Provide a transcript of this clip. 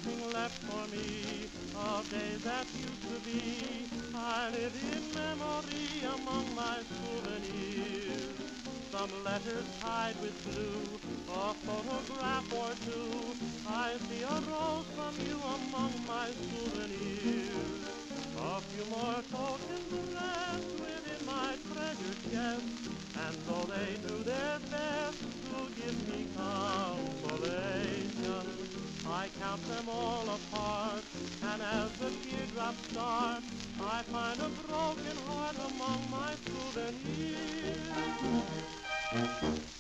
nothing left for me of days that used to be. I live in memory among my souvenirs. Some letters tied with blue, a photograph or two. I see a rose from you among my souvenirs. A few more tokens rest within my treasure chest, and though they do their best to give me consolation, I count them all apart, and as the teardrops start, I find a broken heart among my souvenirs.